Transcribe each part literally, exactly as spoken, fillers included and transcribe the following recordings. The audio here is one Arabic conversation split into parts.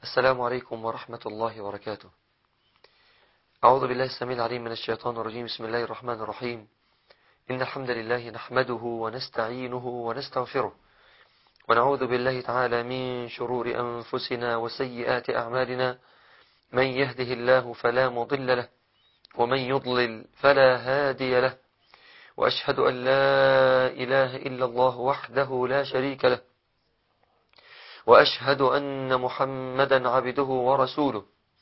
السلام عليكم ورحمة الله وبركاته. أعوذ بالله السميع العليم من الشيطان الرجيم. بسم الله الرحمن الرحيم. إن الحمد لله نحمده ونستعينه ونستغفره، ونعوذ بالله تعالى من شرور أنفسنا وسيئات أعمالنا. من يهده الله فلا مضل له، ومن يضلل فلا هادي له، وأشهد أن لا إله إلا الله وحده لا شريك له، وأشهد أن محمدا عبده ورسوله.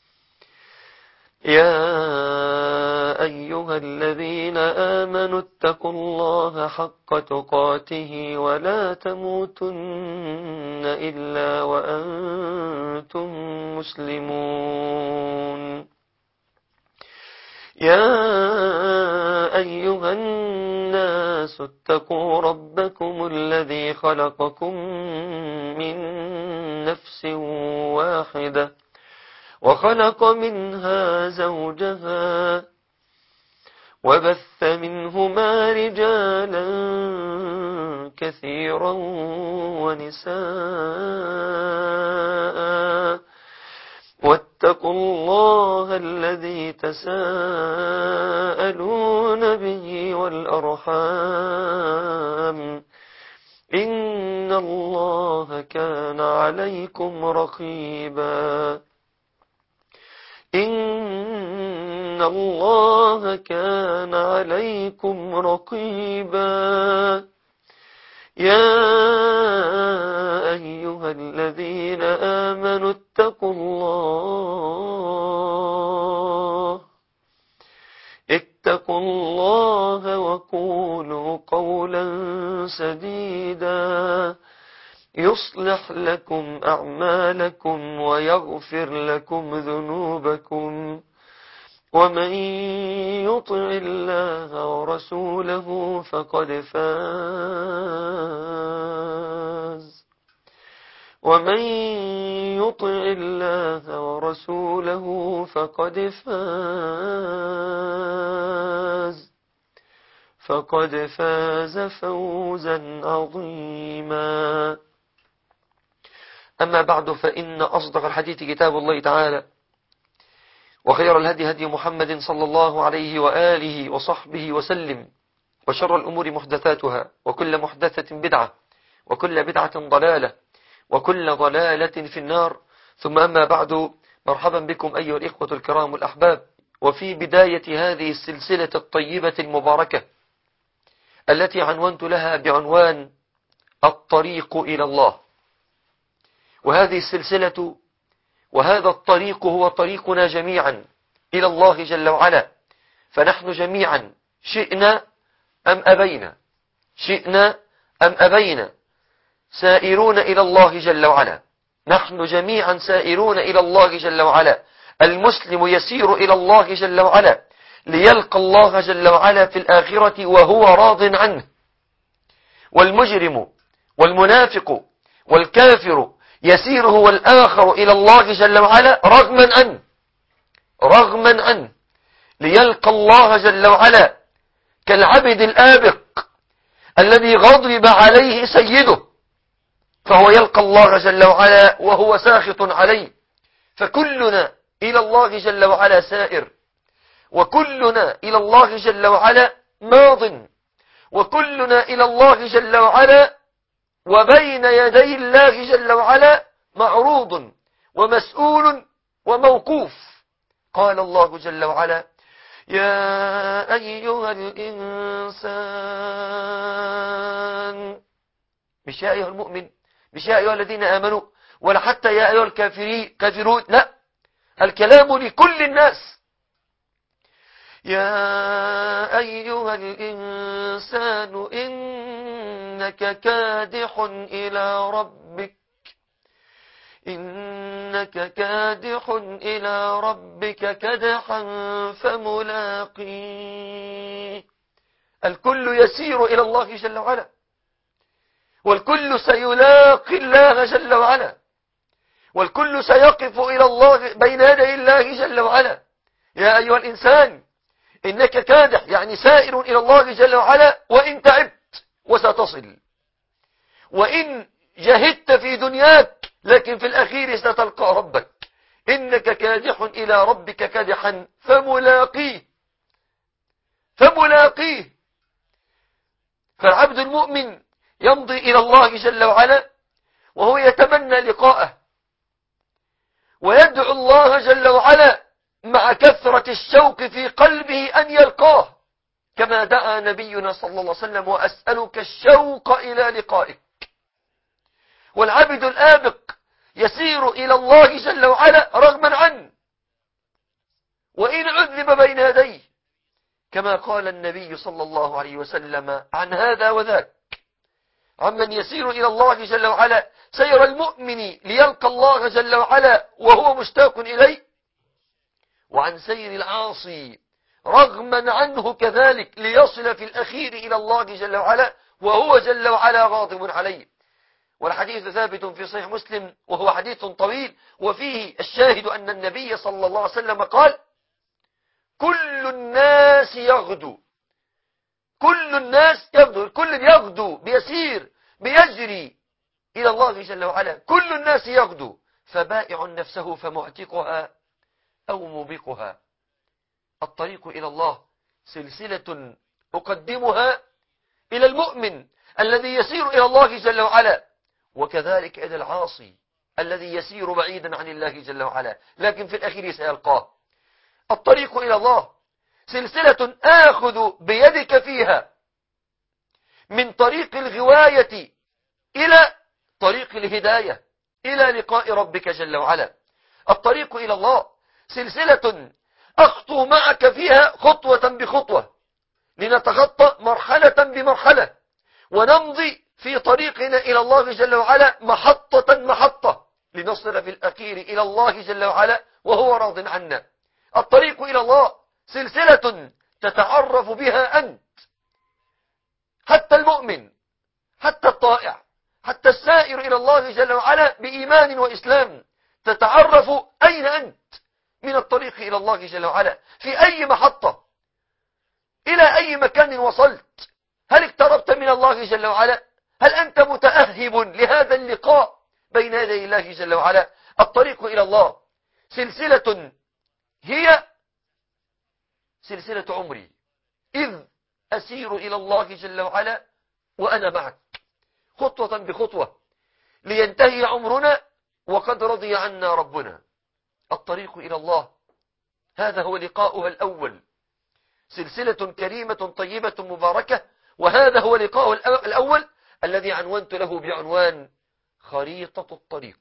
يا أيها الذين آمنوا اتقوا الله حق تقاته ولا تموتن إلا وأنتم مسلمون. يا أيها الناس اتقوا ربكم الذي خلقكم من نفس واحدة، وخلق منها زوجها، وبث منهما رجالا كثيرا ونساء، واتقوا الله الذي تساءلون به والأرحام، إن الله كان عليكم رقيبا. إن الله كان عليكم رقيبا. يا أيها الذين آمنوا اتقوا الله اتقوا الله وقولوا قولا سديدا يصلح لكم أعمالكم ويغفر لكم ذنوبكم، ومن يطع الله ورسوله فقد فاز ومن يطع الله ورسوله فقد فاز فقد فاز فوزا عظيما. أما بعد، فإن أصدق الحديث كتاب الله تعالى، وخير الهدي هدي محمد صلى الله عليه وآله وصحبه وسلم، وشر الأمور محدثاتها، وكل محدثة بدعة، وكل بدعة ضلالة، وكل ضلالة في النار. ثم أما بعد، مرحبا بكم أيها الإخوة الكرام الأحباب، وفي بداية هذه السلسلة الطيبة المباركة التي عنونت لها بعنوان الطريق إلى الله. وهذه السلسلة وهذا الطريق هو طريقنا جميعا إلى الله جل وعلا، فنحن جميعا شئنا أم أبينا شئنا أم أبينا سائرون إلى الله جل وعلا. نحن جميعا سائرون إلى الله جل وعلا. المسلم يسير إلى الله جل وعلا ليلقى الله جل وعلا في الآخرة وهو راض عنه، والمجرم والمنافق والكافر يسير هو الآخر إلى الله جل وعلا رغما عنه رغما عنه ليلقى الله جل وعلا كالعبد الآبق الذي غضب عليه سيده، فهو يلقى الله جل وعلا وهو ساخط عليه. فكلنا إلى الله جل وعلا سائر، وكلنا إلى الله جل وعلا ماض، وكلنا إلى الله جل وعلا وبين يدي الله جل وعلا معروض ومسؤول وموقوف. قال الله جل وعلا: يا أيها الإنسان، مش يا أيها المؤمن، مش يا أيها الذين آمنوا، ولا حتى يا أيها الكافرون، لا، الكلام لكل الناس. يا أيها الإنسان إنك كادح إلى ربك إنك كادح إلى ربك كدحا فملاقيه. الكل يسير إلى الله جل وعلا، والكل سيلاقي الله جل وعلا، والكل سيقف إلى الله بين يدي الله جل وعلا. يا أيها الإنسان إنك كادح، يعني سائر إلى الله جل وعلا، وإن تعبت وستصل، وإن جهدت في دنياك، لكن في الأخير ستلقى ربك. إنك كادح إلى ربك كدحا فملاقيه فملاقيه فالعبد المؤمن يمضي إلى الله جل وعلا وهو يتمنى لقاءه ويدعو الله جل وعلا مع كثرة الشوق في قلبه أن يلقاه، كما دعا نبينا صلى الله عليه وسلم: وأسألك الشوق إلى لقائك. والعبد الآبق يسير إلى الله جل وعلا رغما عنه وإن عذب بين يديه، كما قال النبي صلى الله عليه وسلم عن هذا وذاك، عمن يسير إلى الله جل وعلا سير المؤمن ليلقى الله جل وعلا وهو مشتاق إليه، وعن سير العاصي رغما عنه كذلك ليصل في الأخير إلى الله جل وعلا وهو جل وعلا غاضب عليه. والحديث ثابت في صحيح مسلم وهو حديث طويل، وفيه الشاهد أن النبي صلى الله عليه وسلم قال: كل الناس يغدو كل الناس يغدو الكل يغدو بيسير بيجري إلى الله جل وعلا، كل الناس يغدو، فبائع نفسه فمعتقها أو موبقها. الطريق إلى الله سلسلة أقدمها إلى المؤمن الذي يسير إلى الله جل وعلا، وكذلك إلى العاصي الذي يسير بعيدا عن الله جل وعلا لكن في الأخير سيلقاه. الطريق إلى الله سلسلة آخذ بيدك فيها من طريق الغواية إلى طريق الهداية إلى لقاء ربك جل وعلا. الطريق إلى الله سلسلة أخطو معك فيها خطوة بخطوة لنتخطى مرحلة بمرحلة ونمضي في طريقنا إلى الله جل وعلا محطة محطة لنصل في الأخير إلى الله جل وعلا وهو راض عنا. الطريق إلى الله سلسلة تتعرف بها أنت، حتى المؤمن، حتى الطائع، حتى السائر إلى الله جل وعلا بإيمان وإسلام، تتعرف أين أنت من الطريق إلى الله جل وعلا، في أي محطة، إلى أي مكان وصلت، هل اقتربت من الله جل وعلا، هل أنت متأهب لهذا اللقاء بين يدي الله جل وعلا. الطريق إلى الله سلسلة هي سلسلة عمري، إذ أسير إلى الله جل وعلا وأنا معك خطوة بخطوة لينتهي عمرنا وقد رضي عنا ربنا. الطريق إلى الله هذا هو لقاؤها الأول، سلسلة كريمة طيبة مباركة، وهذا هو لقاؤها الأول الذي عنونت له بعنوان خريطة الطريق.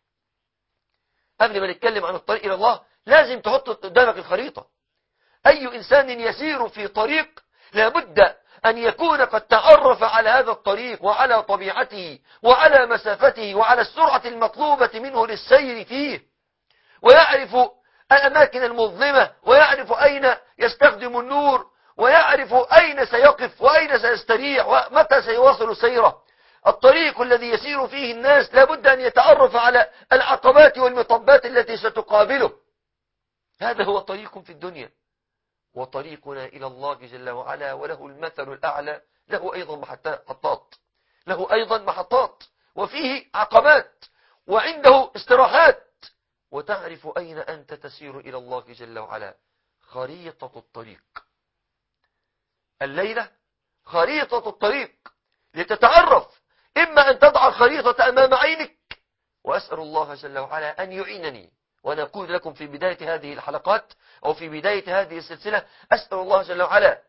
قبل ما نتكلم عن الطريق إلى الله لازم تحط قدامك الخريطة. أي إنسان يسير في طريق لابد أن يكون قد تعرف على هذا الطريق وعلى طبيعته وعلى مسافته وعلى السرعة المطلوبة منه للسير فيه، ويعرف الأماكن المظلمة، ويعرف أين يستخدم النور، ويعرف أين سيقف وأين سيستريح ومتى سيواصل سيره. الطريق الذي يسير فيه الناس لابد أن يتعرف على العقبات والمطبات التي ستقابله. هذا هو طريق في الدنيا. وطريقنا إلى الله جل وعلا وله المثل الأعلى له أيضا محطات له أيضا محطات وفيه عقبات وعنده استراحات، وتعرف أين أنت تسير إلى الله جل وعلا. خريطة الطريق الليلة خريطة الطريق لتتعرف، إما أن تضع الخريطة أمام عينك، وأسأل الله جل وعلا أن يعينني، وأنا أقول لكم في بداية هذه الحلقات أو في بداية هذه السلسلة أسأل الله جل وعلا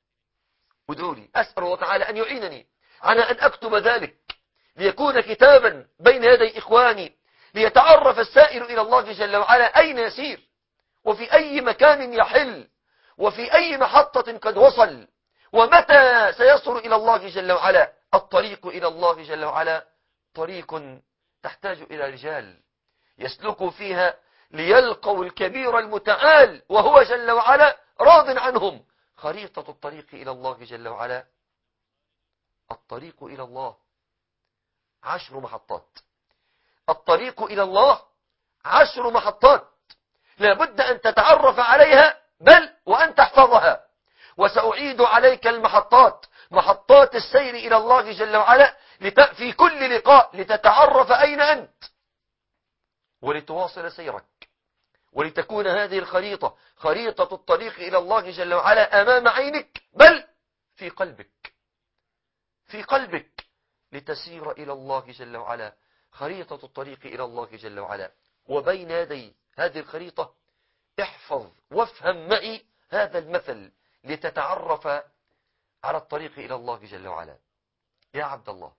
ودوري أسأل الله تعالى أن يعينني على أن أكتب ذلك ليكون كتابا بين يدي إخواني، ليتعرف السائر إلى الله جل وعلا أين يسير وفي أي مكان يحل وفي أي محطة قد وصل ومتى سيصل إلى الله جل وعلا. الطريق إلى الله جل وعلا طريق تحتاج إلى رجال يسلكوا فيها ليلقوا الكبير المتعال وهو جل وعلا راض عنهم. خريطة الطريق إلى الله جل وعلا. الطريق إلى الله عشر محطات. الطريق إلى الله عشر محطات لابد أن تتعرف عليها بل وأن تحفظها. وسأعيد عليك المحطات، محطات السير إلى الله جل وعلا في كل لقاء لتتعرف أين أنت ولتواصل سيرك ولتكون هذه الخريطة خريطة الطريق إلى الله جل وعلا أمام عينك، بل في قلبك، في قلبك، لتسير إلى الله جل وعلا. خريطة الطريق إلى الله جل وعلا، وبين يدي هذه الخريطة احفظ وافهم معي هذا المثل لتتعرف على الطريق إلى الله جل وعلا. يا عبد الله،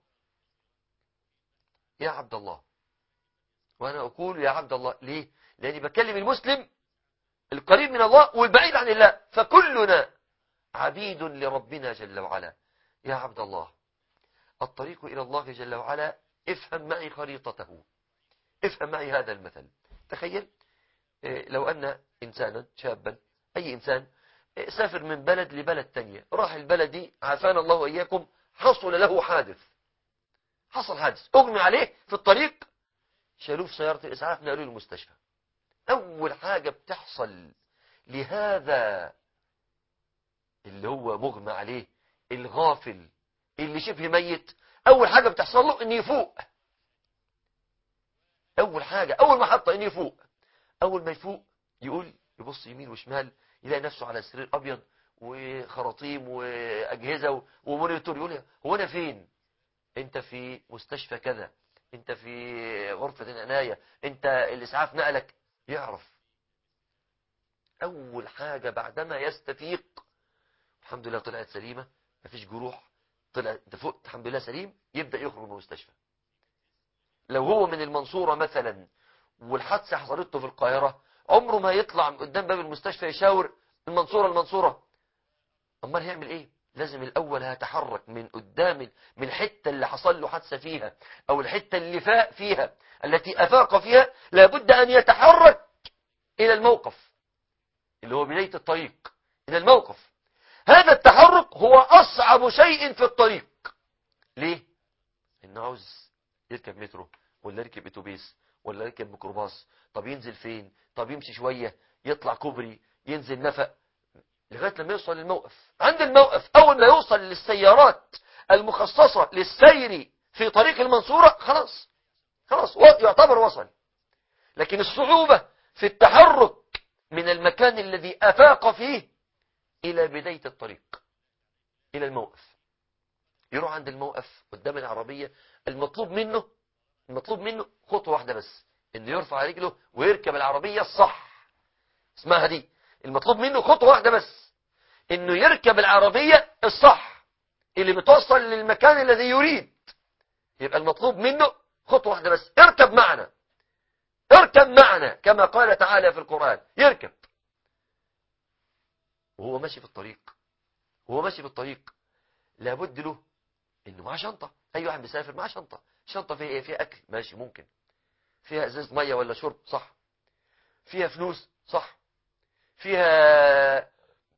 يا عبد الله، وأنا أقول يا عبد الله ليه؟ لأني بكلم المسلم القريب من الله والبعيد عن الله، فكلنا عبيد لربنا جل وعلا. يا عبد الله، الطريق إلى الله جل وعلا افهم معي خريطته، افهم معي هذا المثل. تخيل لو أن إنسانا شابا، أي إنسان، سافر من بلد لبلد تانية، راح البلد دي عافانا الله وإياكم، حصل له حادث، حصل حادث أغمي عليه في الطريق، شالوه في سيارة الإسعاف، نقلوه المستشفى. أول حاجة بتحصل لهذا اللي هو مغمى عليه، الغافل اللي شبه ميت، أول حاجة بتحصل له إنه يفوق. أول حاجة، أول ما حط إنه يفوق، أول ما يفوق يقول، يبص يمين وشمال، يلاقي نفسه على سرير أبيض وخراطيم وأجهزة ومونيتور، يقول هو أنا فين؟ أنت في مستشفى كذا، أنت في غرفة العناية، أنت الإسعاف نقلك. يعرف أول حاجة بعدما يستفيق، الحمد لله طلعت سليمة، مفيش جروح، طلع انت فقت الحمد لله سليم، يبدأ يخرج من المستشفى. لو هو من المنصورة مثلا والحادثة حصلته في القاهرة، عمره ما يطلع من قدام باب المستشفى يشاور المنصورة المنصورة. امال هيعمل ايه؟ لازم الاول هيتحرك من قدام، من الحتة اللي حصل له حادثة فيها، او الحتة اللي فاق فيها، التي افاق فيها، لابد ان يتحرك الى الموقف اللي هو بداية الطريق، الى الموقف. هذا التحرك هو اصعب شيء في الطريق. ليه؟ انه عاوز يركب مترو، ولا يركب اتوبيس، ولا يركب ميكروباص. طب ينزل فين؟ طب يمشي شوية، يطلع كوبري، ينزل نفق، لغاية لما يوصل للموقف. عند الموقف أول ما يوصل للسيارات المخصصة للسير في طريق المنصورة، خلاص خلاص يعتبر وصل. لكن الصعوبة في التحرك من المكان الذي أفاق فيه إلى بداية الطريق، إلى الموقف. يروح عند الموقف قدام العربية، المطلوب منه المطلوب منه خطوة واحدة بس، إنه يرفع رجله ويركب العربية الصح. اسمها دي، المطلوب منه خطوة واحدة بس، انه يركب العربية الصح اللي بتوصل للمكان الذي يريد. يبقى المطلوب منه خطوة واحدة بس، اركب معنا، اركب معنا كما قال تعالى في القرآن، يركب. وهو ماشي في الطريق، وهو ماشي في الطريق لابد له انه معاه شنطة. اي واحد بيسافر معاه شنطة. شنطة فيها ايه؟ فيها اكل، ماشي ممكن. فيها ازاز مية ولا شرب، صح. فيها فلوس، صح. فيها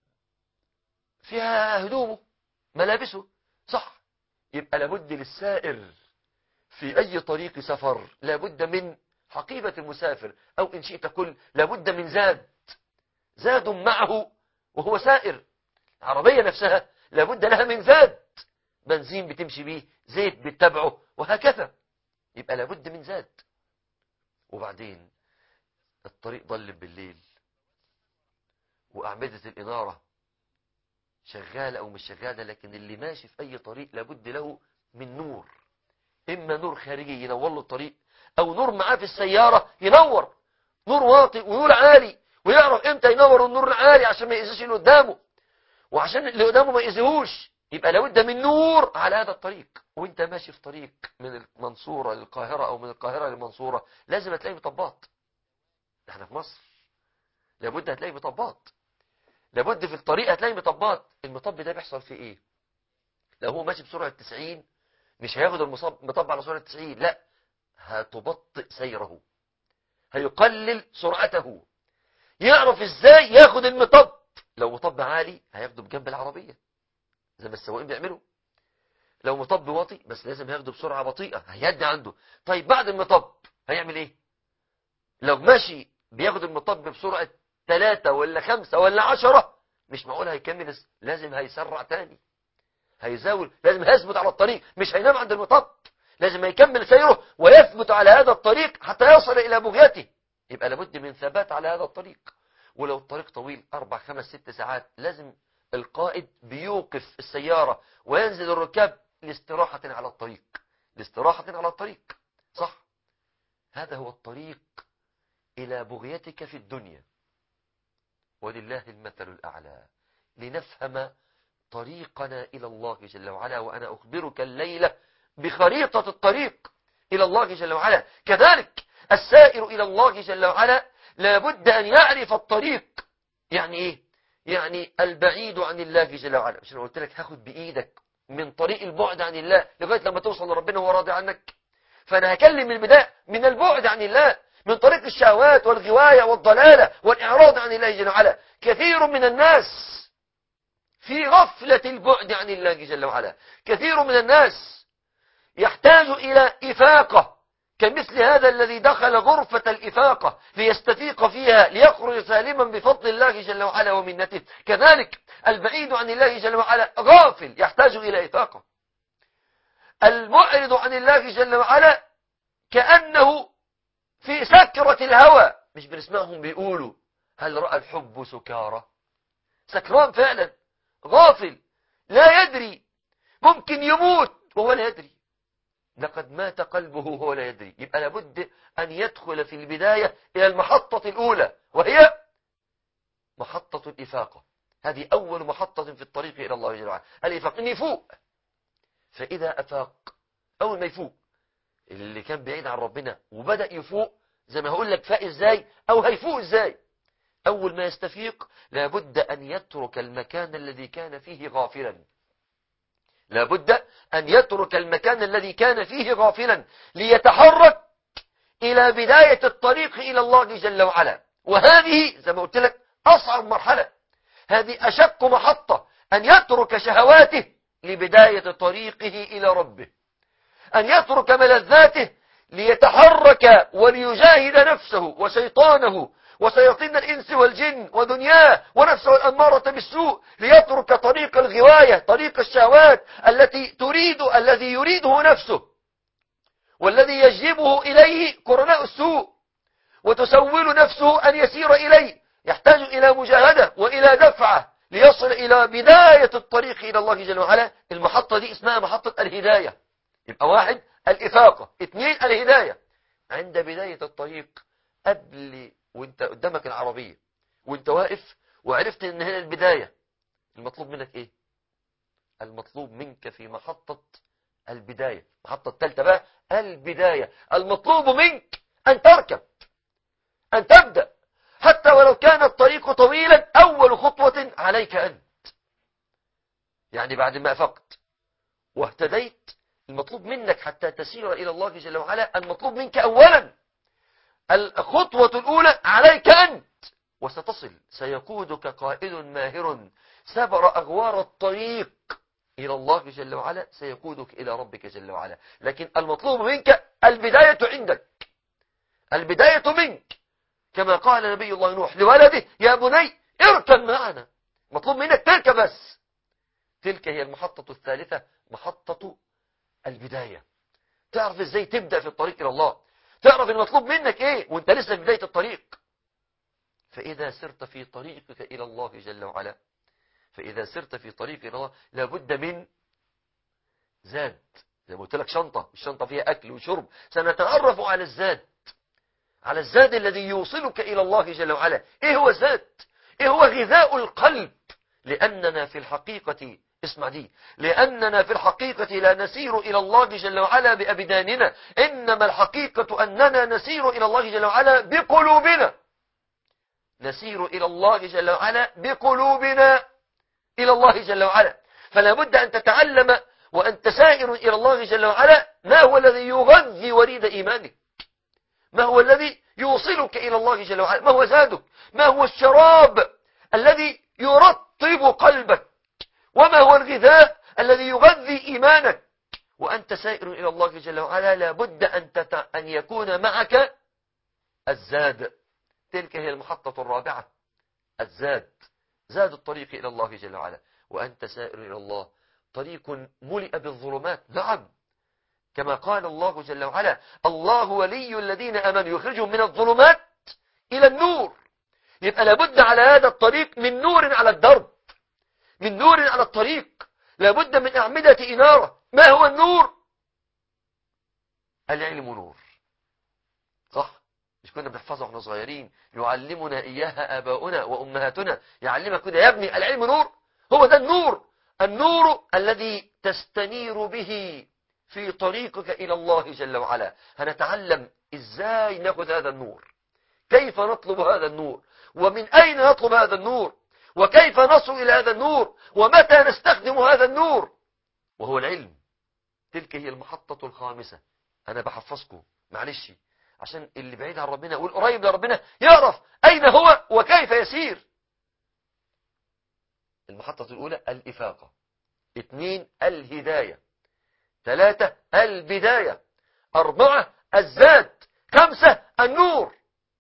فيها هدومه، ملابسه، صح. يبقى لابد للسائر في أي طريق سفر لابد من حقيبة المسافر، أو إن شئت كل لابد من زاد، زاد معه وهو سائر. العربية نفسها لابد لها من زاد، بنزين بتمشي بيه، زيت بتتبعه، وهكذا. يبقى لابد من زاد. وبعدين الطريق ضلم بالليل، وأعمدة الإنارة شغالة أو مش شغالة، لكن اللي ماشي في أي طريق لابد له من نور، إما نور خارجي ينور له الطريق، أو نور معاه في السيارة ينور، نور واطي ونور عالي، ويعرف إمتى ينور النور العالي عشان ما يأذيش اللي قدامه، وعشان اللي قدامه ما يأذيهوش. يبقى لابد من نور على هذا الطريق. وانت ماشي في طريق من المنصورة للقاهرة أو من القاهرة للمنصورة، لازم هتلاقي مطبات. احنا في مصر لابد هتلاقي مطبات، لابد في الطريق هتلاقي مطبات. المطب ده بيحصل فيه ايه؟ لو هو ماشي بسرعة تسعين مش هياخد المطب على سرعة تسعين، لا، هتبطئ سيره، هيقلل سرعته. يعرف ازاي ياخد المطب؟ لو مطب عالي هياخده بجنب العربية زي ما السواقين بيعملوا. لو مطب واطي بس لازم ياخده بسرعة بطيئة، هيهدي عنده. طيب بعد المطب هيعمل ايه؟ لو ماشي بياخد المطب بسرعة ثلاثة ولا خمسة ولا عشرة، مش معقول هيكمل، لازم هيسرع تاني، هيزاول، لازم هيثبت على الطريق، مش هينام عند المطب، لازم هيكمل سيره ويثبت على هذا الطريق حتى يصل إلى بغيته. يبقى لابد من ثبات على هذا الطريق. ولو الطريق طويل أربع خمس ست ساعات لازم القائد بيوقف السيارة وينزل الركاب لاستراحة على الطريق، لاستراحة على الطريق. صح؟ هذا هو الطريق إلى بغيتك في الدنيا، ولله المثل الأعلى. لنفهم طريقنا إلى الله جل وعلا، وأنا أخبرك الليلة بخريطة الطريق إلى الله جل وعلا. كذلك السائر إلى الله جل وعلا لابد أن يعرف الطريق. يعني إيه؟ يعني البعيد عن الله جل وعلا. مش أنا قلت لك هاخد بإيدك من طريق البعد عن الله لغاية لما توصل لربنا وهو راضي عنك. فأنا هكلم البداية من البعد عن الله، من طريق الشهوات والغواية والضلالة والإعراض عن الله جل وعلا. كثير من الناس في غفلة البعد عن الله جل وعلا. كثير من الناس يحتاج إلى إفاقة، كمثل هذا الذي دخل غرفة الإفاقة ليستفيق فيها ليخرج سالما بفضل الله جل وعلا ومنته. كذلك البعيد عن الله جل وعلا غافل يحتاج إلى إفاقة. المعرض عن الله جل وعلا كأنه في سكرة الهوى. مش بنسمعهم بيقولوا هل رأى الحب سكارى؟ سكران فعلا، غافل لا يدري، ممكن يموت وهو لا يدري، لقد مات قلبه وهو لا يدري. يبقى لابد أن يدخل في البداية إلى المحطة الأولى، وهي محطة الإفاقة. هذه أول محطة في الطريق إلى الله جل وعلا، الإفاقة، إن يفوق. فإذا أفاق، أول ما يفوق اللي كان بعيد عن ربنا وبدأ يفوق، زي ما هقول لك فاق إزاي أو هيفوق إزاي. أول ما يستفيق لابد أن يترك المكان الذي كان فيه غافلا. لابد أن يترك المكان الذي كان فيه غافلا ليتحرك إلى بداية الطريق إلى الله جل وعلا. وهذه زي ما قلت لك أصعب مرحلة، هذه أشق محطة، أن يترك شهواته لبداية طريقه إلى ربه، أن يترك ملذاته ليتحرك وليجاهد نفسه وشيطانه وشياطين الإنس والجن ودنياه ونفسه الأمارة بالسوء، ليترك طريق الغواية، طريق الشهوات التي تريد الذي يريده نفسه والذي يجذبه إليه قرناء السوء، وتسول نفسه أن يسير إليه. يحتاج إلى مجاهدة وإلى دفعة ليصل إلى بداية الطريق إلى الله جل وعلا. المحطة دي اسمها محطة الهداية. يبقى واحد الإفاقة، اثنين الهداية. عند بداية الطريق، قبل وانت قدامك العربية وانت واقف وعرفت ان هنا البداية، المطلوب منك ايه؟ المطلوب منك في محطة البداية، محطة الثالثة بقى البداية، المطلوب منك ان تركب، ان تبدأ، حتى ولو كان الطريق طويلا. اول خطوة عليك انت، يعني بعد ما افقت واهتديت، المطلوب منك حتى تسير إلى الله جل وعلا، المطلوب منك أولا الخطوة الأولى عليك أنت، وستصل. سيقودك قائد ماهر سبر أغوار الطريق إلى الله جل وعلا، سيقودك إلى ربك جل وعلا. لكن المطلوب منك البداية عندك، البداية منك، كما قال نبي الله نوح لولده يا بني اركب معنا. مطلوب منك تركب بس. تلك هي المحطة الثالثة، محطة البداية. تعرف ازاي تبدأ في الطريق إلى الله، تعرف المطلوب منك ايه وانت لسه في بداية الطريق. فإذا سرت في طريقك إلى الله جل وعلا، فإذا سرت في طريق إلى الله لابد من زاد. زي ما قلت لك شنطة، الشنطة فيها أكل وشرب. سنتعرف على الزاد، على الزاد الذي يوصلك إلى الله جل وعلا. ايه هو الزاد؟ ايه هو غذاء القلب؟ لأننا في الحقيقة، اسمع دي، لأننا في الحقيقة لا نسير إلى الله جل وعلا بأبداننا، إنما الحقيقة أننا نسير إلى الله جل وعلا بقلوبنا. نسير إلى الله جل وعلا بقلوبنا إلى الله جل وعلا. فلا بد أن تتعلم وأنت سائر إلى الله جل وعلا ما هو الذي يغذي وريد إيمانك، ما هو الذي يوصلك إلى الله جل وعلا، ما هو زادك، ما هو الشراب الذي يرطب قلبك، وما هو الغذاء الذي يغذي إيمانك. وأنت سائر إلى الله جل وعلا لابد أن, تت... أن يكون معك الزاد. تلك هي المحطة الرابعة، الزاد، زاد الطريق إلى الله جل وعلا. وأنت سائر إلى الله طريق ملئ بالظلمات، نعم، كما قال الله جل وعلا الله ولي الذين آمنوا يخرجهم من الظلمات إلى النور. يبقى لابد على هذا الطريق من نور على الدرب، من نور على الطريق، لابد من أعمدة إنارة. ما هو النور؟ العلم نور، صح؟ مش كنا بنحفظها واحنا صغيرين؟ يعلمنا إياها آباؤنا وأمهاتنا، يعلمك كده يا ابني العلم نور. هو ده النور، النور الذي تستنير به في طريقك إلى الله جل وعلا. هنتعلم إزاي نأخذ هذا النور، كيف نطلب هذا النور، ومن أين نطلب هذا النور، وكيف نصل إلى هذا النور، ومتى نستخدم هذا النور، وهو العلم. تلك هي المحطة الخامسة. أنا بحفظكم معلش عشان اللي بعيد عن ربنا والقريب لربنا يعرف أين هو وكيف يسير. المحطة الأولى الإفاقة، اثنين الهداية، ثلاثة البداية، أربعة الزاد، خمسة النور.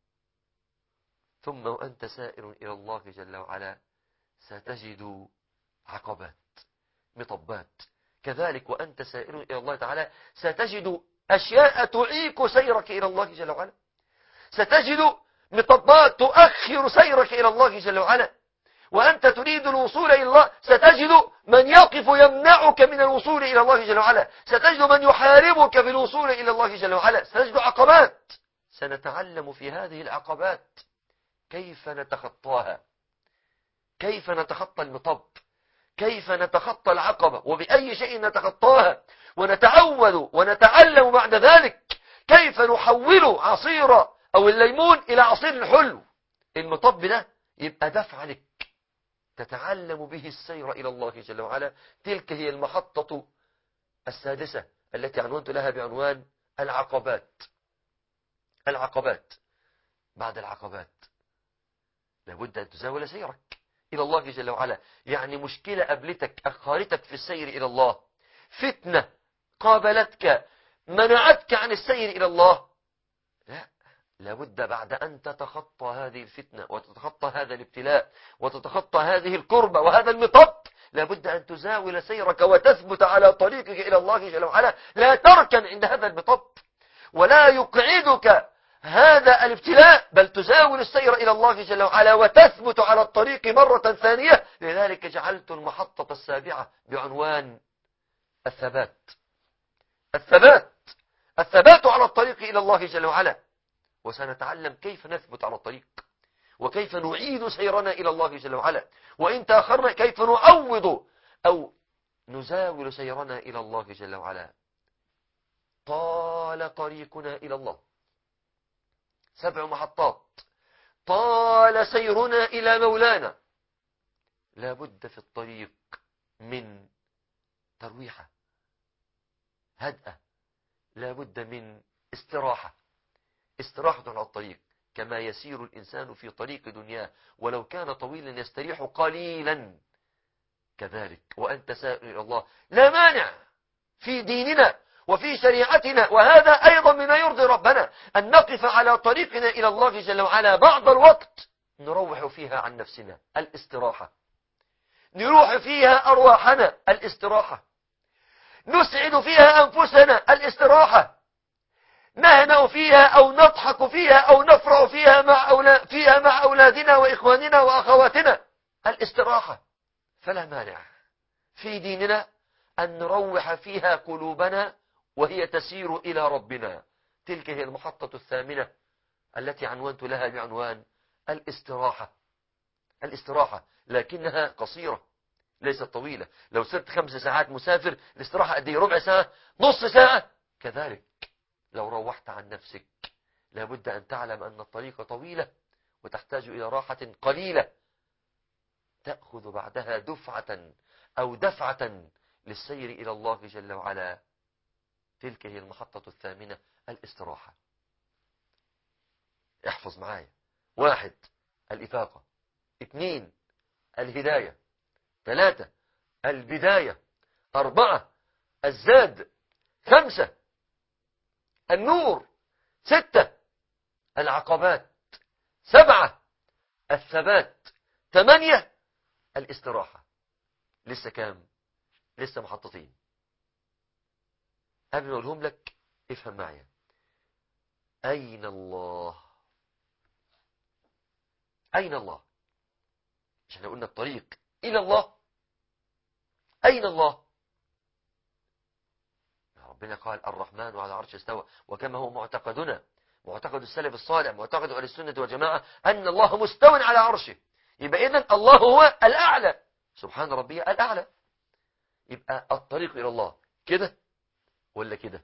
ثم وأنت سائر إلى الله جل وعلا ستجد عقبات، مطبات. كذلك وأنت سائر إلى الله تعالى ستجد أشياء تعيق سيرك إلى الله جل وعلا، ستجد مطبات تؤخر سيرك إلى الله جل وعلا. وأنت تريد الوصول إلى الله ستجد من يقف يمنعك من الوصول إلى الله جل وعلا، ستجد من يحاربك في الوصول إلى الله جل وعلا، ستجد عقبات. سنتعلم في هذه العقبات كيف نتخطاها، كيف نتخطى المطب، كيف نتخطى العقبة، وبأي شيء نتخطاها، ونتعود ونتعلم بعد ذلك كيف نحول عصير أو الليمون إلى عصير الحلو. المطب ده يبقى دفع لك تتعلم به السير إلى الله جل وعلا. تلك هي المحطة السادسة التي عنونت لها بعنوان العقبات. العقبات، بعد العقبات لابد أن تزاول سيرك إلى الله جل وعلا. يعني مشكلة قابلتك أخرتك في السير إلى الله، فتنة قابلتك منعتك عن السير إلى الله، لا، لابد بعد أن تتخطى هذه الفتنة وتتخطى هذا الابتلاء وتتخطى هذه الكربة وهذا المطب، لابد أن تزاول سيرك وتثبت على طريقك إلى الله جل وعلا. لا تركن عند هذا المطب ولا يقعدك هذا الابتلاء، بل تزاول السير إلى الله جل وعلا وتثبت على الطريق مرة ثانية. لذلك جعلت المحطة السابعة بعنوان الثبات. الثبات، الثبات على الطريق إلى الله جل وعلا. وسنتعلم كيف نثبت على الطريق، وكيف نعيد سيرنا إلى الله جل وعلا، وإن تأخرنا كيف نعوض أو نزاول سيرنا إلى الله جل وعلا. طال طريقنا إلى الله، سبع محطات، طال سيرنا إلى مولانا. لا بد في الطريق من ترويحة، هدأة، لا بد من استراحة، استراحة على الطريق. كما يسير الإنسان في طريق دنياه ولو كان طويلا يستريح قليلا، كذلك وأنت سائر إلى الله لا مانع في ديننا وفي شريعتنا، وهذا أيضا مما يرضي ربنا، أن نقف على طريقنا إلى الله جل وعلا بعض الوقت نروح فيها عن نفسنا، الاستراحة، نروح فيها أرواحنا، الاستراحة، نسعد فيها أنفسنا، الاستراحة، نهنأ فيها أو نضحك فيها أو نفرح فيها مع أولا فيها مع أولادنا وإخواننا وأخواتنا، الاستراحة. فلا مانع في ديننا أن نروح فيها قلوبنا وهي تسير إلى ربنا. تلك هي المحطة الثامنة التي عنونت لها بعنوان الاستراحة. الاستراحة لكنها قصيرة ليست طويلة. لو سرت خمس ساعات مسافر، الاستراحة قد ايه؟ ربع ساعة، نص ساعة. كذلك لو روحت عن نفسك لابد أن تعلم أن الطريق طويلة وتحتاج إلى راحة قليلة تأخذ بعدها دفعة أو دفعة للسير إلى الله جل وعلا. تلك هي المحطة الثامنة، الاستراحة. احفظ معايا: واحد الإفاقة، اثنين الهداية، ثلاثة البداية، أربعة الزاد، خمسة النور، ستة العقبات، سبعة الثبات، ثمانية الاستراحة. لسه كام؟ لسه محطتين. قبل ما أقولهم لك افهم معي: أين الله؟ أين الله؟ مش احنا قلنا الطريق إلى الله؟ أين الله؟ ربنا قال الرحمن على العرش استوى، وكما هو معتقدنا، معتقد السلف الصالح، معتقد أهل السنة والجماعة، أن الله مستو على عرشه. يبقى إذن الله هو الأعلى، سبحان ربي الأعلى. يبقى الطريق إلى الله كده ولا كده؟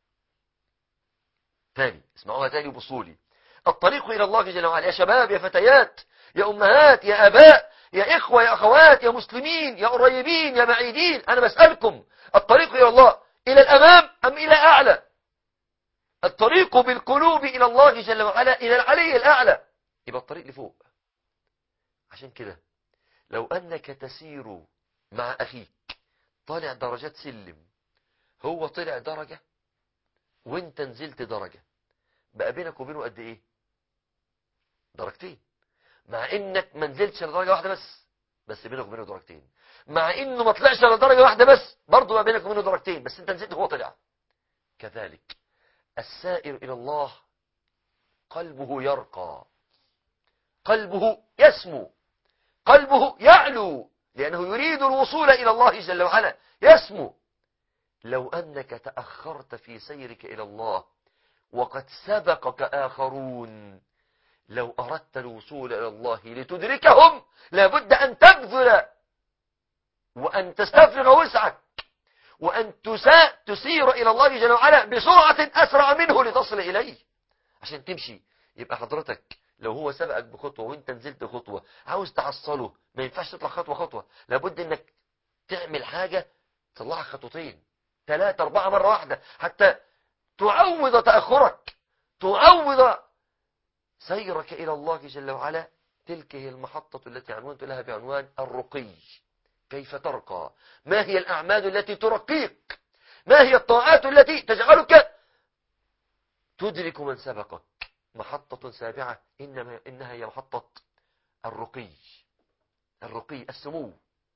تاني اسمعوها تاني بصولي. الطريق إلى الله جل وعلا يا شباب، يا فتيات، يا أمهات، يا أباء، يا إخوة، يا أخوات، يا مسلمين، يا قريبين، يا بعيدين، أنا بسألكم، الطريق إلى الله إلى الأمام أم إلى أعلى؟ الطريق بالقلوب إلى الله جل وعلا إلى العلي الأعلى، يبقى الطريق لفوق. عشان كده لو أنك تسير مع أخيك طالع درجات سلم، هو طلع درجة وانت نزلت درجة، بقى بينك وبينه قد ايه؟ درجتين. مع انك ما نزلتش لدرجة واحدة بس بس بينك وبينه درجتين. مع انه ما طلعش لدرجة واحدة بس برضه بقى بينك وبينه درجتين، بس انت نزلت وهو طلع. كذلك السائر الى الله قلبه يرقى، قلبه يسمو، قلبه يعلو، لأنه يريد الوصول إلى الله جل وعلا، يسمو. لو أنك تأخرت في سيرك إلى الله وقد سبقك آخرون، لو أردت الوصول إلى الله لتدركهم لابد أن تبذل وأن تستفرغ وسعك وأن تسير إلى الله جل وعلا بسرعة أسرع منه لتصل إليه عشان تمشي. يبقى حضرتك لو هو سبقك بخطوة وانت نزلت خطوة، عاوز تحصله، ما ينفعش تطلع خطوة خطوة، لابد انك تعمل حاجة تطلعها خطوتين ثلاثة أربعة مرة واحدة حتى تعوض تأخرك، تعوض سيرك إلى الله جل وعلا. تلك هي المحطة التي عنوانت لها بعنوان الرقي. كيف ترقى؟ ما هي الأعمال التي ترقيك؟ ما هي الطاعات التي تجعلك تدرك من سبقك؟ محطة سابعة إنما إنها هي محطة الرقي. الرقي السمو،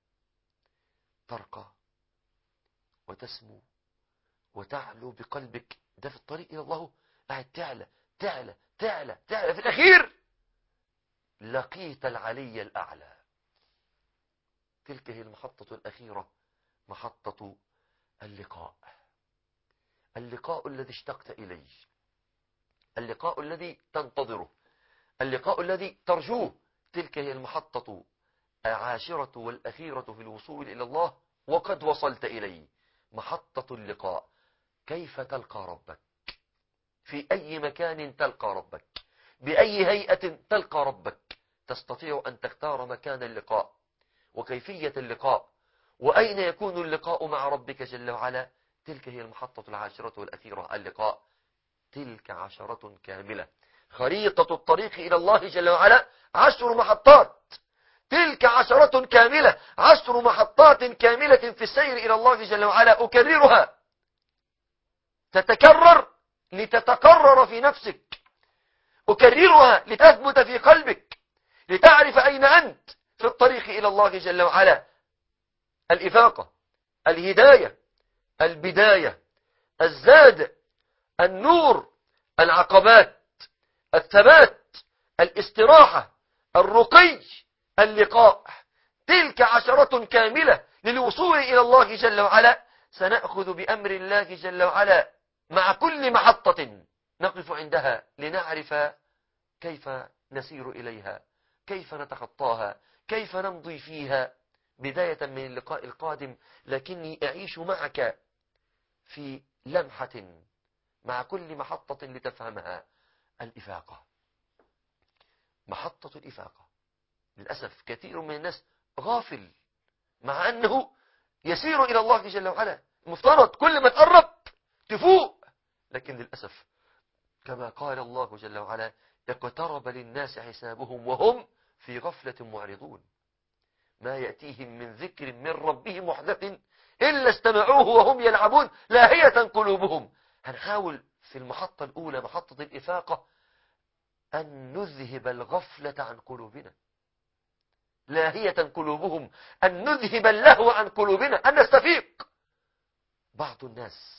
ترقى وتسمو وتعلو بقلبك. ده في الطريق إلى الله، قاعد تعلى تعلى تعلى تعلى، في الأخير لقيت العلي الأعلى. تلك هي المحطة الأخيرة، محطة اللقاء. اللقاء الذي اشتقت إليه، اللقاء الذي تنتظره، اللقاء الذي ترجوه. تلك هي المحطة العاشرة والأخيرة في الوصول إلى الله، وقد وصلت إليه. محطة اللقاء. كيف تلقى ربك؟ في أي مكان تلقى ربك؟ بأي هيئة تلقى ربك؟ تستطيع أن تختار مكان اللقاء وكيفية اللقاء وأين يكون اللقاء مع ربك جل وعلا. تلك هي المحطة العاشرة والأخيرة، اللقاء. تلك عشرة كاملة. خريطة الطريق إلى الله جل وعلا عشر محطات. تلك عشرة كاملة، عشر محطات كاملة في السير إلى الله جل وعلا. أكررها، تتكرر لتتقرر في نفسك، أكررها لتثبت في قلبك، لتعرف أين أنت في الطريق إلى الله جل وعلا. الإفاقة، الهداية، البداية، الزاد، النور، العقبات، الثبات، الاستراحة، الرقي، اللقاء. تلك عشرة كاملة للوصول إلى الله جل وعلا. سنأخذ بأمر الله جل وعلا مع كل محطة نقف عندها لنعرف كيف نسير إليها، كيف نتخطاها، كيف نمضي فيها، بداية من اللقاء القادم. لكني أعيش معك في لمحة مع كل محطة لتفهمها. الإفاقة، محطة الإفاقة. للأسف كثير من الناس غافل مع أنه يسير إلى الله جل وعلا. المفترض كل ما تقرب تفوق، لكن للأسف كما قال الله جل وعلا: اقترب للناس حسابهم وهم في غفلة معرضون، ما يأتيهم من ذكر من ربهم محدث إلا استمعوه وهم يلعبون لاهية قلوبهم. هنحاول في المحطة الأولى، محطة الإفاقة، أن نذهب الغفلة عن قلوبنا، لاهية قلوبهم، أن نذهب اللهو عن قلوبنا، أن نستفيق. بعض الناس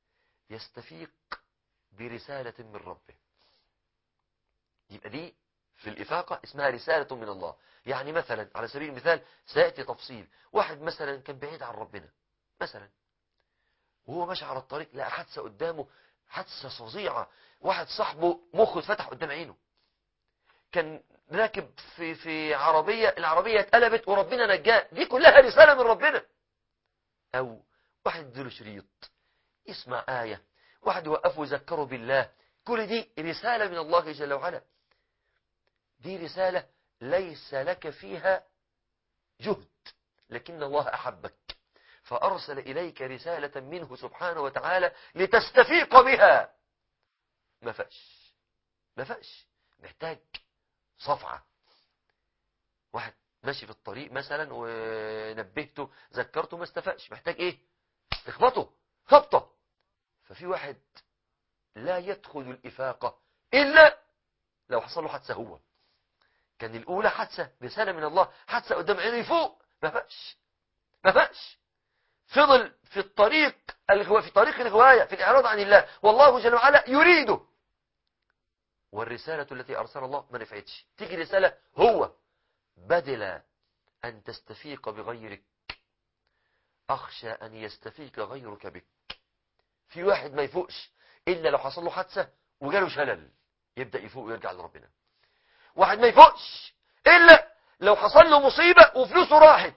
يستفيق برسالة من ربه، يبقى دي في الإفاقة اسمها رسالة من الله. يعني مثلا على سبيل المثال سيأتي تفصيل، واحد مثلا كان بعيد عن ربنا مثلا، وهو ماشي على الطريق لقى حادثة قدامه، حادثة فظيعة، واحد صاحبه مخه اتفتح قدام عينه، كان راكب في في عربية، العربية اتقلبت وربنا نجاه، دي كلها رسالة من ربنا. أو واحد يديله شريط يسمع آية، واحد يوقفه يذكره بالله، كل دي رسالة من الله جل وعلا. دي رسالة ليس لك فيها جهد، لكن الله أحبك فأرسل إليك رسالة منه سبحانه وتعالى لتستفيق بها. ما فاش ما فاش محتاج صفعة. واحد ماشي في الطريق مثلا ونبهته ذكرته ما استفاقش، محتاج ايه؟ تخبطه خبطة. ففي واحد لا يدخل الإفاقة إلا لو حصل له حادثة. هو كان الأولى حادثة رسالة من الله، حادثة قدام عينه يفوق، ما فاش ما فاش فضل في الطريق الغواية، في طريق الغواية، في الإعراض عن الله، والله جل وعلا يريده. والرسالة التي أرسل الله ما نفعتش، تيجي رسالة هو بدل أن تستفيق بغيرك أخشى أن يستفيق غيرك بك. في واحد ما يفوقش إلا لو حصل له حادثة وجاله شلل، يبدأ يفوق ويرجع لربنا. واحد ما يفوقش إلا لو حصل له مصيبة وفلوسه راحت.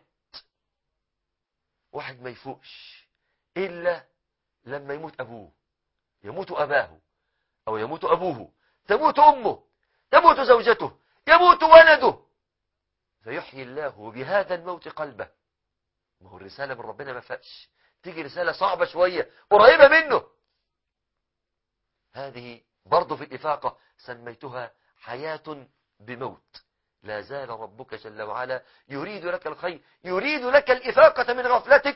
واحد ما يفوقش إلا لما يموت أبوه، يموت أباه، أو يموت أبوه، تموت أمه، تموت زوجته، يموت ولده، فيحيي الله بهذا الموت قلبه. ما هو الرسالة من ربنا ما فاش، تيجي رسالة صعبة شوية قريبة منه. هذه برضو في الإفاقة سميتها حياة بموت. لا زال ربك جل وعلا يريد لك الخير، يريد لك الإفاقة من غفلتك،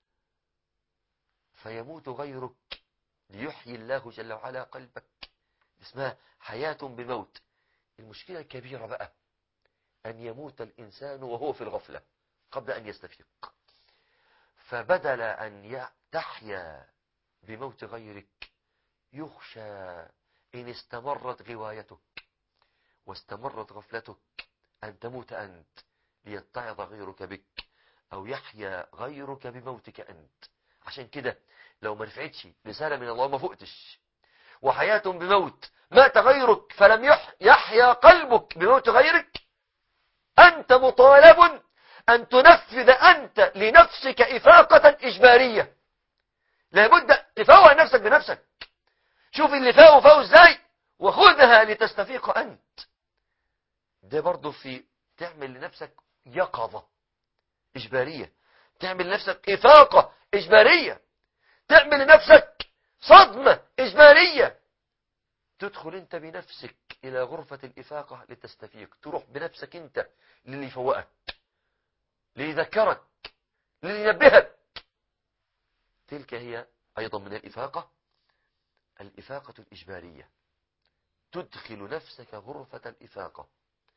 فيموت غيرك ليحيي الله جل وعلا قلبك. اسمها حياة بموت. المشكلة الكبيرة بقى أن يموت الإنسان وهو في الغفلة قبل أن يستفيق. فبدل أن تحيا بموت غيرك يخشى إن استمرت غوايتك واستمرت غفلتك أن تموت أنت ليتعظ غيرك بك، أو يحيا غيرك بموتك أنت. عشان كده لو ما نفعتش رسالة من الله ما فقتش، وحياة بموت مات غيرك فلم يحيا قلبك بموت غيرك، أنت مطالب أن تنفذ أنت لنفسك إفاقة إجبارية. لابد تفوق نفسك بنفسك. شوف اللي فاقوا فاقوا ازاي وخذها لتستفيق أنت. ده برضو في تعمل لنفسك يقظة إجبارية، تعمل لنفسك إفاقة إجبارية، تعمل لنفسك صدمة إجبارية. تدخل انت بنفسك إلى غرفة الإفاقة لتستفيق، تروح بنفسك انت للي يفوقك، ليذكرك، لينبهك. تلك هي أيضا من الإفاقة الإفاقة الإجبارية. تدخل نفسك غرفة الإفاقة،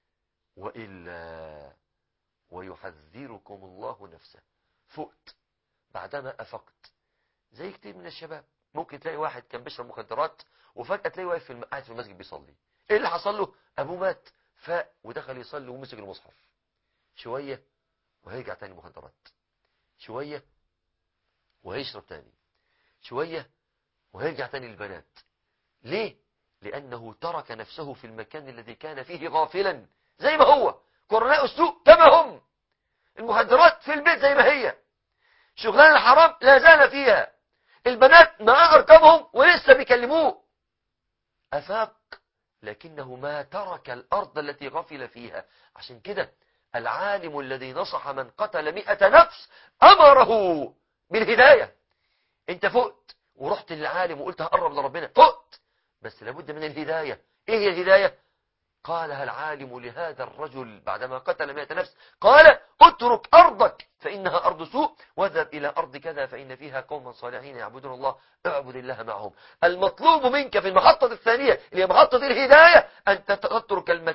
وإلا ويحذركم الله نفسه. فقت بعدما أفقت. زي كتير من الشباب ممكن تلاقي واحد كان بيشرب مخدرات وفجأة تلاقي واقف في الم... قاعد في المسجد بيصلي. ايه اللي حصل له؟ ابوه مات فاق ودخل يصلي ومسك المصحف. شوية وهيرجع تاني مخدرات، شوية وهيشرب تاني، شوية وهيرجع تاني للبنات. ليه؟ لأنه ترك نفسه في المكان الذي كان فيه غافلا زي ما هو. قرناء السوء كما هم، المخدرات في البيت زي ما هي، شغلان الحرام لا زال فيها، البنات معاه أرقامهم ولسه بيكلموه. أفاق لكنه ما ترك الأرض التي غفل فيها. عشان كده العالم الذي نصح من قتل مئة نفس أمره بالهداية. انت فقت ورحت للعالم وقلت هقرب لربنا، فقت، بس لابد من الهداية. ايه هي الهداية؟ قالها العالم لهذا الرجل بعدما قتل مئة نفس، قال اترك أرضك فإنها أرض سوء، واذهب إلى أرض كذا فإن فيها قوما صالحين يعبدون الله، اعبد الله معهم. المطلوب منك في المحطة الثانية اللي هي محطة الهداية أن تترك المكان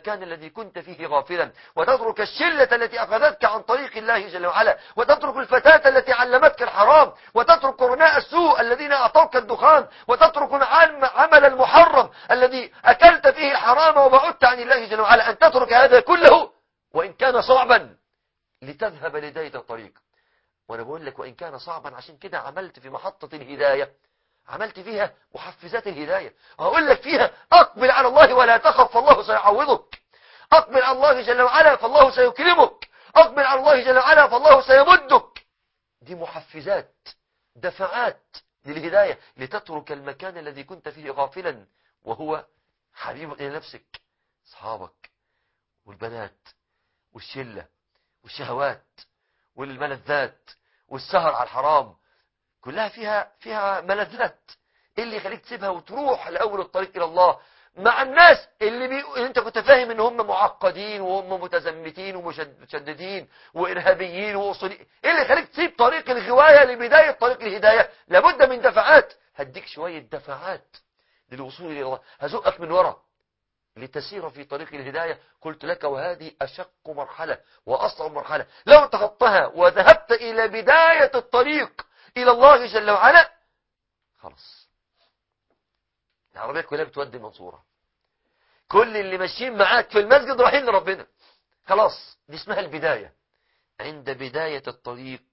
المكان الذي كنت فيه غافلا، وتترك الشلة التي أخذتك عن طريق الله جل وعلا، وتترك الفتاة التي علمتك الحرام، وتترك قرناء السوء الذين أعطوك الدخان، وتترك عمل المحرم الذي أكلت فيه الحرام وبعدت عن الله جل وعلا. أن تترك هذا كله وإن كان صعبا لتذهب لداية الطريق. وأنا بقول لك وإن كان صعبا، عشان كده عملت في محطة الهداية، عملت فيها محفزات الهداية، وهقول لك فيها أقبل على الله ولا تخف فالله سيعوضك، أقبل على الله جل وعلا فالله سيكرمك، أقبل على الله جل وعلا فالله سيمدك. دي محفزات، دفعات للهداية، لتترك المكان الذي كنت فيه غافلا، وهو حبيب إلى نفسك، أصحابك والبنات والشلة والشهوات والملذات والسهر على الحرام، كلها فيها فيها ملذات. ايه اللي يخليك تسيبها وتروح لاول الطريق الى الله مع الناس اللي, بي... اللي انت كنت فاهم ان هم معقدين وهم متزمتين ومشددين وارهابيين واصوليين؟ ايه اللي يخليك تسيب طريق الغوايه لبدايه طريق الهدايه؟ لابد من دفعات. هديك شويه دفعات للوصول الى الله، هزقك من ورا لتسير في طريق الهداية. قلت لك وهذه أشق مرحلة وأصعب مرحلة. لو تخطها وذهبت إلى بداية الطريق إلى الله جل وعلا، خلاص العربية كلها بتودي المنصورة، كل اللي ماشيين معاك في المسجد رايحين لربنا. خلاص دي اسمها البداية. عند بداية الطريق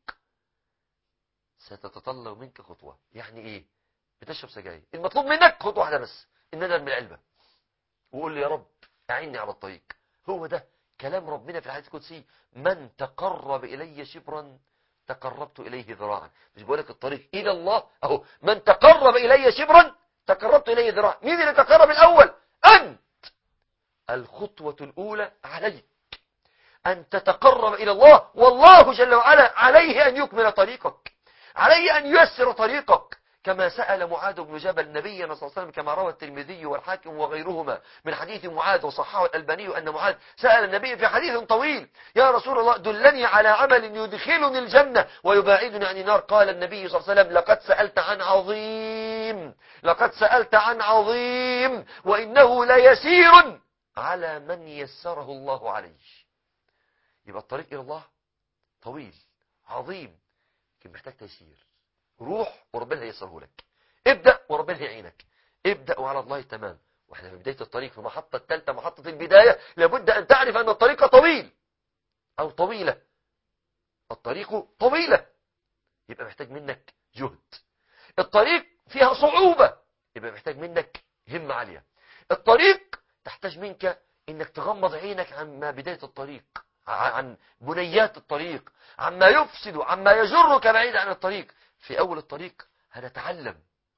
ستتطلب منك خطوة. يعني ايه؟ بتشرب سجاير، المطلوب منك خطوة واحدة بس، الندم من العلبة، وقول لي يا رب أعني على الطريق. هو ده كلام ربنا في الحديث القدسي: من تقرب إلي شبرا تقربت إليه ذراعا. مش بقولك الطريق إلى الله أهو، من تقرب إلي شبرا تقربت إليه ذراعا. مين اللي تقرب الأول؟ أنت. الخطوة الأولى عليك أن تتقرب إلى الله، والله جل وعلا عليه أن يكمل طريقك، عليه أن ييسر طريقك، كما سأل معاذ بن جبل النبي صلى الله عليه وسلم، كما روى الترمذي والحاكم وغيرهما من حديث معاذ وصححه الألباني، أن معاذ سأل النبي في حديث طويل: يا رسول الله دلني على عمل يدخلني الجنة ويباعدني عن النار. قال النبي صلى الله عليه وسلم: لقد سألت عن عظيم، لقد سألت عن عظيم، وإنه ليسير على من يسره الله عليه. يبقى الطريق إلى الله طويل عظيم، لكن محتاج تيسير. روح وربنا هيسره لك، ابدأ وربنا هيعينك، ابدأ وعلى الله تمام. واحنا في بداية الطريق، في محطة الثالثة، محطة البداية، لابد أن تعرف أن الطريق طويل أو طويلة. الطريق طويلة يبقى محتاج منك جهد. الطريق فيها صعوبة يبقى محتاج منك همة عالية. الطريق تحتاج منك انك تغمض عينك عن بداية الطريق، عن بنيات الطريق، عما يفسد، عما يجرك بعيد عن الطريق. في أول الطريق هنتعلم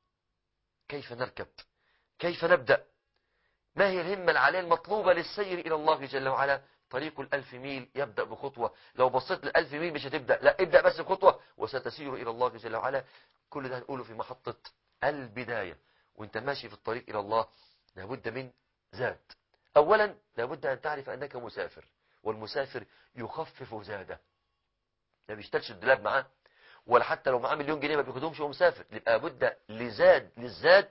كيف نركب، كيف نبدأ، ما هي الهمة العالية المطلوبة للسير إلى الله جل وعلا. طريق الألف ميل يبدأ بخطوة. لو بصيت للألف ميل مش هتبدأ، لا، ابدأ بس بخطوة وستسير إلى الله جل وعلا. كل ده هنقوله في محطة البداية. وانت ماشي في الطريق إلى الله لابد من زاد. أولا لابد أن تعرف أنك مسافر، والمسافر يخفف زاده، ما بيشتريش الدولاب معاه، ولا حتى لو معاه مليون جنيه ما بياخدهمش وهو مسافر. يبقى بد لزاد للزاد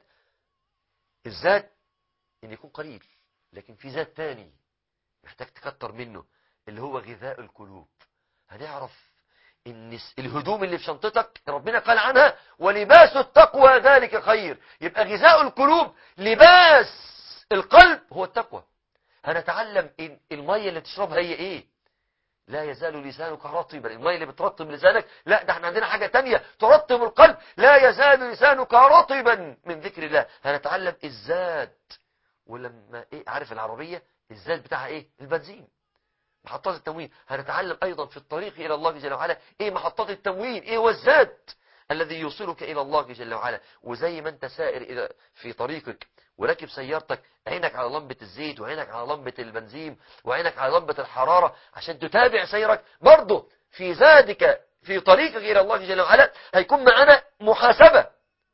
الزاد ان يكون قليل، لكن في زاد تاني محتاج تكتر منه، اللي هو غذاء القلوب. هنعرف ان الهدوم اللي في شنطتك ربنا قال عنها: ولباس التقوى ذلك خير. يبقى غذاء القلوب، لباس القلب هو التقوى. هنتعلم ان المية اللي تشربها هي ايه. لا يزال لسانك رطبا، المية اللي بترطب لسانك، لا، ده احنا عندنا حاجة تانية ترطب القلب. لا يزال لسانك رطبا من ذكر الله. هنتعلم الزاد. ولما ايه، عارف العربية الزاد بتاعها ايه؟ البنزين، محطات التموين. هنتعلم ايضا في الطريق الى الله جل وعلا ايه محطات التموين، ايه هو الزاد الذي يوصلك الى الله جل وعلا. وزي ما انت سائر الى في طريقك وراكب سيارتك، عينك على لمبة الزيت، وعينك على لمبة البنزين، وعينك على لمبة الحرارة عشان تتابع سيرك. برضه في زادك في طريقك الى الله جل وعلا هيكون معنا محاسبة.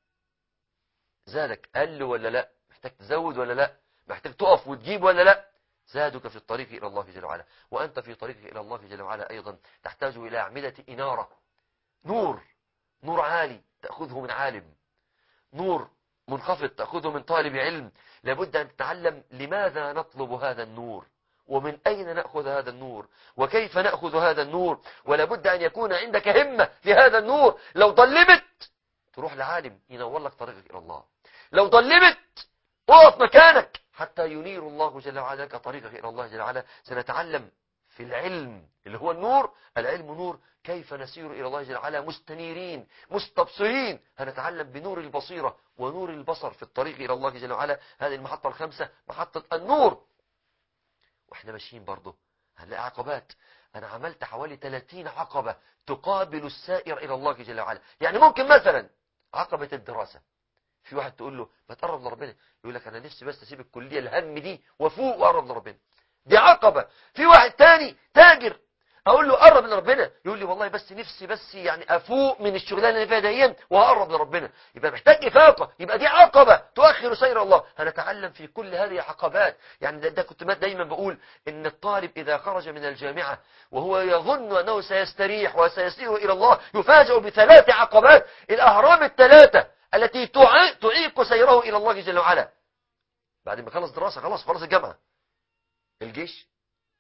زادك قل ولا لا؟ محتاج تزود ولا لا؟ محتاج تقف وتجيب ولا لا؟ زادك في الطريق إلى الله جل وعلا. وأنت في طريقك إلى الله جل وعلا أيضا تحتاج إلى أعمدة إنارة، نور، نور عالي تأخذه من عالم، نور منخفض تأخذه من طالب علم. لابد أن تتعلم لماذا نطلب هذا النور. ومن أين نأخذ هذا النور وكيف نأخذ هذا النور. ولا بد أن يكون عندك همة في هذا النور. لو ظلمت تروح لعالم ينور لك طريقك إلى الله. لو ظلمت اقف مكانك حتى ينير الله جل وعلا لك طريقك إلى الله جل وعلا. سنتعلم في العلم اللي هو النور. العلم نور. كيف نسير إلى الله جل وعلا مستنيرين مستبصرين. هنتعلم بنور البصيرة ونور البصر في الطريق إلى الله جل وعلا. هذه المحطة الخامسة محطة النور. واحنا ماشيين برضه هنلاقي عقبات. أنا عملت حوالي ثلاثين عقبة تقابل السائر إلى الله جل وعلا. يعني ممكن مثلا عقبة الدراسة. في واحد تقول له ما تقرب لربنا يقول لك أنا نفسي بس أسيب الكلية الهم دي وفوق وأقرب لربنا. دي عقبة. في واحد تاني تاجر اقول له قرب لربنا يقول لي والله بس نفسي بس يعني افوق من الشغلانه اللي فيها دي وهقرب لربنا. يبقى محتاج افاقه. يبقى دي عقبه تؤخر سير الله. هنتعلم في كل هذه عقبات. يعني ده, ده كنت دايما بقول ان الطالب اذا خرج من الجامعه وهو يظن انه سيستريح وسيسير الى الله يفاجأ بثلاث عقبات. الاهرام الثلاثه التي تعيق سيره الى الله جل وعلا. بعد ما خلص دراسه خلاص خلص الجامعه. الجيش،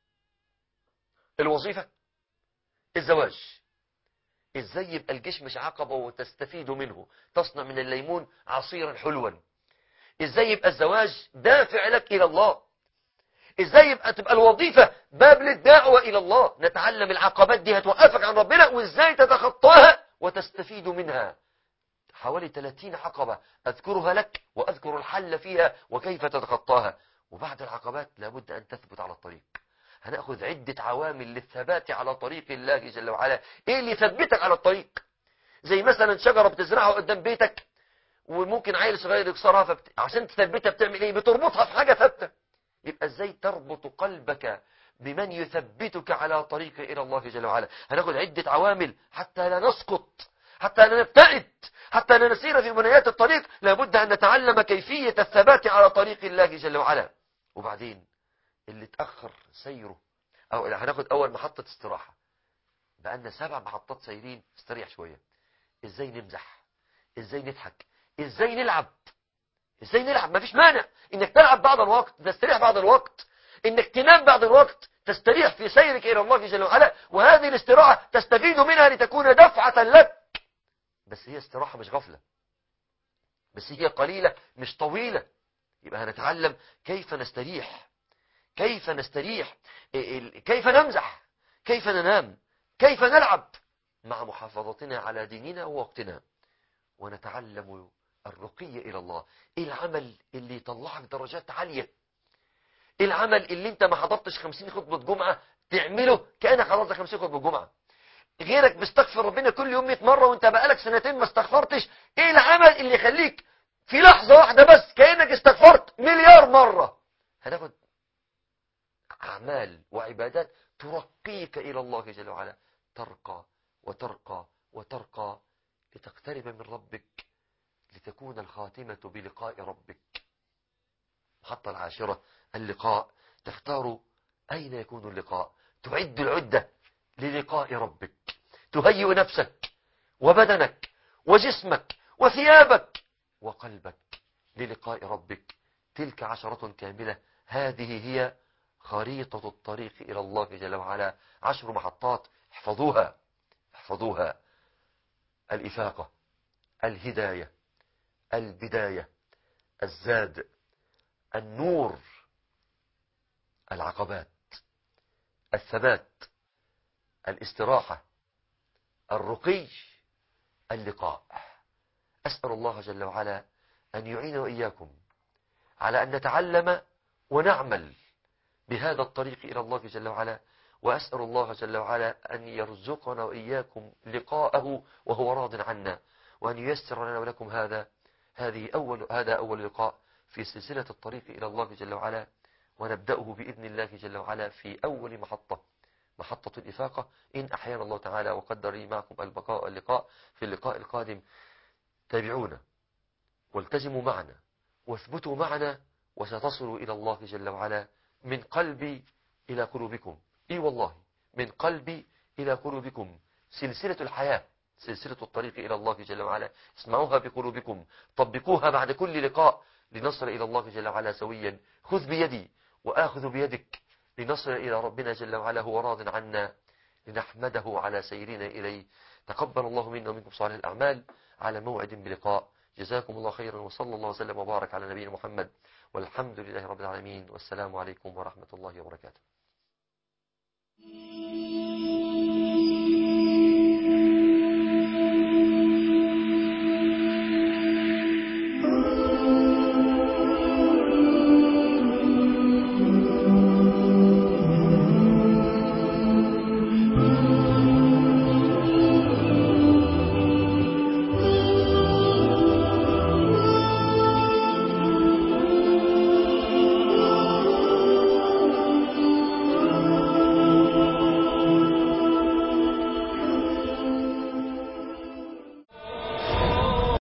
الوظيفه، الزواج. ازاي يبقى الجيش مش عقبة وتستفيد منه تصنع من الليمون عصيرا حلوا. ازاي يبقى الزواج دافع لك الى الله. ازاي يبقى تبقى الوظيفة باب للدعوة الى الله. نتعلم العقبات دي هتوقفك عن ربنا وازاي تتخطاها وتستفيد منها. حوالي ثلاثين عقبة اذكرها لك واذكر الحل فيها وكيف تتخطاها. وبعد العقبات لابد ان تثبت على الطريق. هنأخذ عدة عوامل للثبات على طريق الله جل وعلا. ايه اللي يثبتك على الطريق؟ زي مثلا شجرة بتزرعها قدام بيتك وممكن عيل صغير يكسرها فبت... عشان تثبتها بتعمل ايه؟ بتربطها في حاجة ثابتة. يبقى ازاي تربط قلبك بمن يثبتك على طريق الى الله جل وعلا. هناخذ عدة عوامل حتى لا نسقط حتى لا نبتعد حتى لا نسير في منايات الطريق. لابد ان نتعلم كيفية الثبات على طريق الله جل وعلا. وبعدين اللي تأخر سيره أو هناخد أول محطة استراحة. بقالنا سبع محطات سايرين. استريح شوية. إزاي نمزح، إزاي نضحك، إزاي نلعب. إزاي نلعب. مفيش مانع إنك تلعب بعض الوقت تستريح بعض الوقت. إنك تنام بعض الوقت تستريح في سيرك إلى الله جل وعلا. وهذه الاستراحة تستفيد منها لتكون دفعة لك. بس هي استراحة مش غفلة. بس هي قليلة مش طويلة. يبقى هنتعلم كيف نستريح كيف نستريح كيف نمزح كيف ننام كيف نلعب مع محافظتنا على ديننا ووقتنا. ونتعلم الرقي إلى الله. إيه العمل اللي يطلعك درجات عالية؟ إيه العمل اللي انت ما حضرتش خمسين خطبة جمعة تعمله كأنك حضرت خمسين خطبة جمعة؟ غيرك بيستغفر ربنا كل يوم مئة مرة وانت بقالك سنتين ما استغفرتش. ايه العمل اللي يخليك في لحظة واحدة بس كأنك استغفرت مليار مرة؟ هناخد أعمال وعبادات ترقيك إلى الله جل وعلا. ترقى وترقى وترقى لتقترب من ربك لتكون الخاتمة بلقاء ربك. محطة العاشرة اللقاء. تختار أين يكون اللقاء. تعد العدة للقاء ربك. تهيئ نفسك وبدنك وجسمك وثيابك وقلبك للقاء ربك. تلك عشرة كاملة. هذه هي خريطة الطريق إلى الله جل وعلا. عشر محطات احفظوها احفظوها. الإفاقة، الهداية، البداية، الزاد، النور، العقبات، الثبات، الاستراحة، الرقي، اللقاء. أسأل الله جل وعلا أن يعين وإياكم على أن نتعلم ونعمل بهذا الطريق إلى الله جل وعلا. وأسأل الله جل وعلا أن يرزقنا وإياكم لقاءه وهو راض عنا. وأن ييسر لنا ولكم هذا هذه أول هذا أول لقاء في سلسلة الطريق إلى الله جل وعلا. ونبدأه بإذن الله جل وعلا في أول محطة محطة الإفاقة إن أحيانا الله تعالى وقدر لي معكم البقاء واللقاء في اللقاء القادم. تابعونا والتزموا معنا واثبتوا معنا وستصلوا إلى الله جل وعلا من قلبي إلى قلوبكم. إي والله من قلبي إلى قلوبكم. سلسلة الحياة سلسلة الطريق إلى الله جل وعلا. اسمعوها بقلوبكم طبقوها بعد كل لقاء لنصل إلى الله جل وعلا سويا. خذ بيدي وآخذ بيدك لنصل إلى ربنا جل وعلا هو راض عنا، لنحمده على سيرنا إليه. تقبل الله منا ومنكم صالح الأعمال، على موعد بلقاء. جزاكم الله خيرا، وصلى الله وسلم وبارك على نبينا محمد، والحمد لله رب العالمين، والسلام عليكم ورحمة الله وبركاته.